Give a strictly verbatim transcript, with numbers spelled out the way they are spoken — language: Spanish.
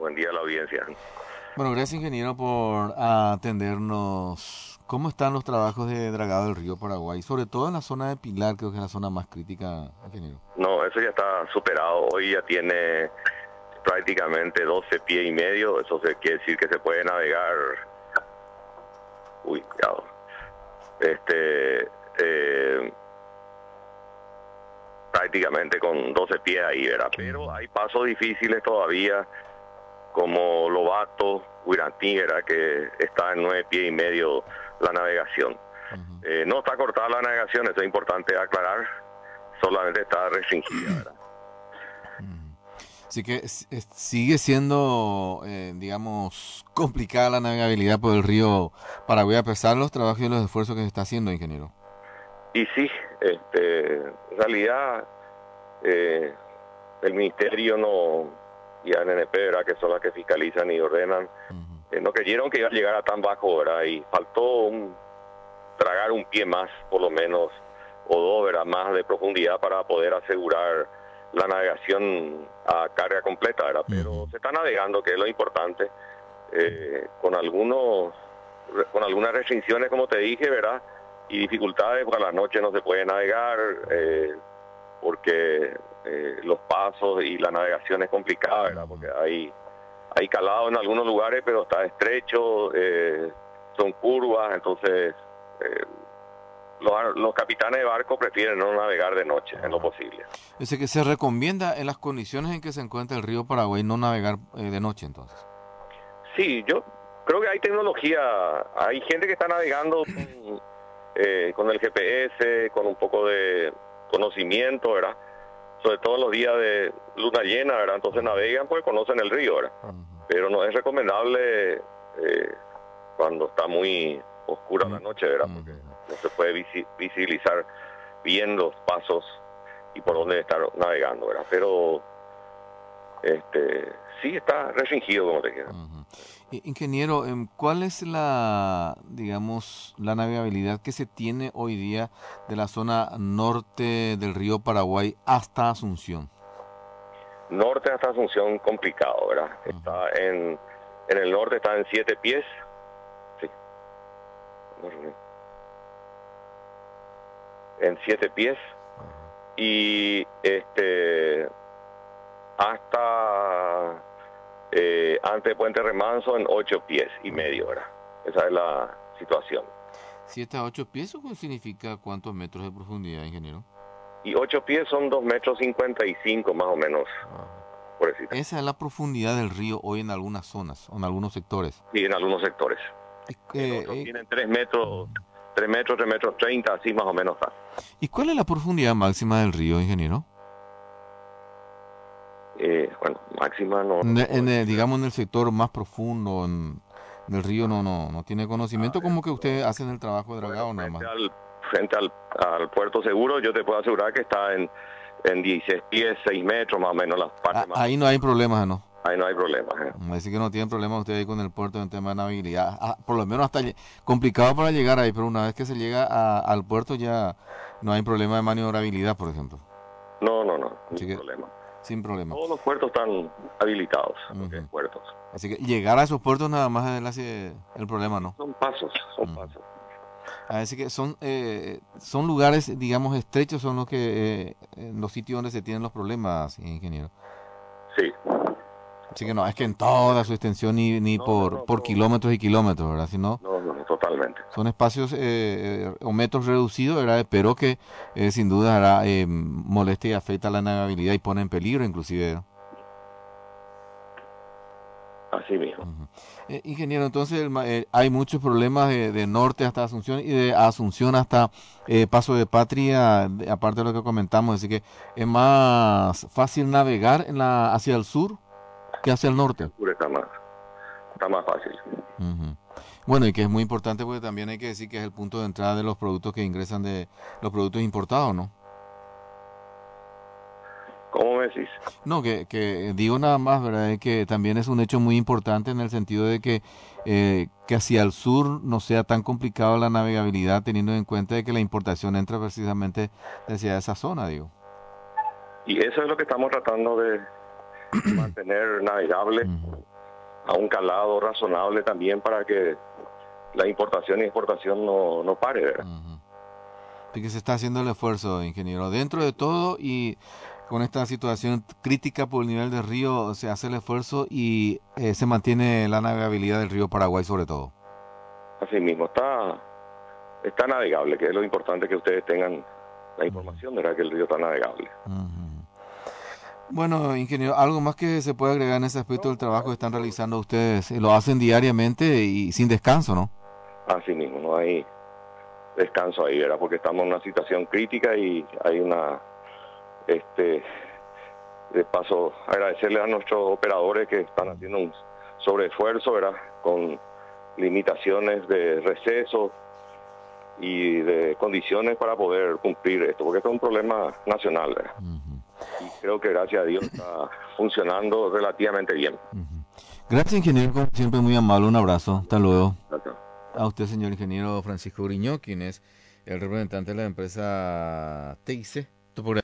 Buen día a la audiencia. Bueno, gracias ingeniero por atendernos. ¿Cómo están los trabajos de dragado del río Paraguay? Sobre todo en la zona de Pilar, creo que es la zona más crítica, ingeniero. No, eso ya está superado. Hoy ya tiene prácticamente doce pies y medio. Eso se quiere decir que se puede navegar. Uy, cuidado. Este, eh, prácticamente con doce pies ahí, ¿verdad? Pero hay pasos difíciles todavía, como Lobato, Huirantí, ¿verdad? Que está en nueve pies y medio la navegación. Uh-huh. Eh, no está cortada la navegación, eso es importante aclarar, solamente está restringida, ¿verdad? Así que eh, sigue siendo, eh, digamos, complicada la navegabilidad por el río Paraguay, a pesar de los trabajos y los esfuerzos que se está haciendo, ingeniero. Y sí, este, en realidad eh, el Ministerio no y A N N P, ¿verdad? Que son las que fiscalizan y ordenan, uh-huh. eh, no creyeron que iba a llegar a tan bajo, ¿verdad? Y faltó un, tragar un pie más, por lo menos, o dos, ¿verdad? Más de profundidad para poder asegurar la navegación a carga completa, ¿verdad? Pero uh-huh. se está navegando, que es lo importante, eh, con algunos, con algunas restricciones, como te dije, ¿verdad? Y dificultades, porque a la noche no se puede navegar, eh, porque eh, los pasos y la navegación es complicada, ¿verdad? Porque hay, hay calado en algunos lugares, pero está estrecho, eh, son curvas, entonces eh, los, los capitanes de barco prefieren no navegar de noche, en lo posible. Es que se recomienda en las condiciones en que se encuentra el río Paraguay no navegar eh, de noche, entonces. Sí, yo creo que hay tecnología, hay gente que está navegando con, eh, con el G P S, con un poco de conocimiento, ¿verdad? Sobre todo en los días de luna llena, ¿verdad? Entonces navegan porque conocen el río, ¿verdad? Uh-huh. Pero no es recomendable eh, cuando está muy oscura uh-huh. la noche, ¿verdad? Porque no se puede visi- visibilizar bien los pasos y por dónde estar navegando, ¿verdad? Pero este sí está restringido, como te queda. Uh-huh. Ingeniero, ¿cuál es la, digamos, la navegabilidad que se tiene hoy día de la zona norte del río Paraguay hasta Asunción? Norte hasta Asunción complicado, ¿verdad? Uh-huh. Está en, en el norte está en siete pies. Sí. En siete pies. Uh-huh. Y este hasta eh, antes de Puente Remanso en ocho pies y medio, ¿verdad? Esa es la situación. ¿Siete a ocho pies o significa cuántos metros de profundidad, ingeniero? Y ocho pies son dos metros cincuenta y cinco más o menos. Uh-huh. Por decir. Esa es la profundidad del río hoy en algunas zonas, o en algunos sectores. Sí, en algunos sectores. Eh, otros eh, tienen tres metros, tres metros, tres metros treinta, así más o menos está. ¿Y cuál es la profundidad máxima del río, ingeniero? Eh, bueno, máxima no... En, no en el, digamos en el sector más profundo en, del río no no no tiene conocimiento, ah, como que ustedes hacen el trabajo de dragado bueno, nada más. Al, frente al, al puerto seguro yo te puedo asegurar que está en, en dieciséis pies, seis metros más o menos las partes ah, más. Ahí no hay problemas, ¿no? Ahí no hay problemas. ¿eh? Así que no tienen problemas ustedes ahí con el puerto en tema de navegabilidad. Ah, por lo menos hasta complicado para llegar ahí, pero una vez que se llega a, al puerto ya no hay problema de maniobrabilidad, por ejemplo. No, no, no, sin que, problema. Sin problema. Todos los puertos están habilitados, uh-huh. okay, puertos. Así que llegar a esos puertos nada más es el, el problema, ¿no? Son pasos, son uh-huh. pasos. Así que son eh, son lugares, digamos, estrechos, son los que eh, en los sitios donde se tienen los problemas, ingeniero. Sí. Así que no, es que en toda su extensión ni, ni no, por, no, no, por no. kilómetros y kilómetros, ¿verdad? Sino no, no, totalmente. Son espacios eh, eh, o metros reducidos, ¿verdad? Pero que eh, sin duda hará eh, molesta y afecta la navegabilidad y pone en peligro inclusive, ¿no? Así mismo. Uh-huh. Eh, ingeniero, entonces el, eh, hay muchos problemas de, de norte hasta Asunción y de Asunción hasta eh, Paso de Patria, de, aparte de lo que comentamos, así que es más fácil navegar en la hacia el sur que hacia el norte. El sur está más, está más fácil. Uh-huh. Bueno, y que es muy importante porque también hay que decir que es el punto de entrada de los productos que ingresan de los productos importados, ¿no? ¿Cómo me decís? No, que, que digo nada más, ¿verdad? Es que también es un hecho muy importante en el sentido de que, eh, que hacia el sur no sea tan complicado la navegabilidad, teniendo en cuenta de que la importación entra precisamente hacia esa zona, digo. Y eso es lo que estamos tratando de mantener navegable. Uh-huh. a un calado razonable también para que la importación y exportación no, no pare, ¿verdad? Uh-huh. Así que se está haciendo el esfuerzo, ingeniero. Dentro de todo y con esta situación crítica por el nivel del río, se hace el esfuerzo y eh, se mantiene la navegabilidad del río Paraguay sobre todo. Así mismo, está, está navegable, que es lo importante que ustedes tengan la información, ¿verdad? Que el río está navegable. Uh-huh. Bueno, ingeniero, ¿algo más que se puede agregar en ese aspecto del trabajo que están realizando ustedes? Lo hacen diariamente y sin descanso, ¿no? Así mismo, no hay descanso ahí, ¿verdad? Porque estamos en una situación crítica y hay una, este, de paso, agradecerle a nuestros operadores que están haciendo un sobreesfuerzo, ¿verdad? Con limitaciones de receso y de condiciones para poder cumplir esto, porque esto es un problema nacional, ¿verdad? Uh-huh. Y creo que gracias a Dios está funcionando relativamente bien. Uh-huh. Gracias, ingeniero, como siempre muy amable, un abrazo, hasta luego. Gracias. A usted, señor ingeniero Francisco Griñó, quien es el representante de la empresa T I C.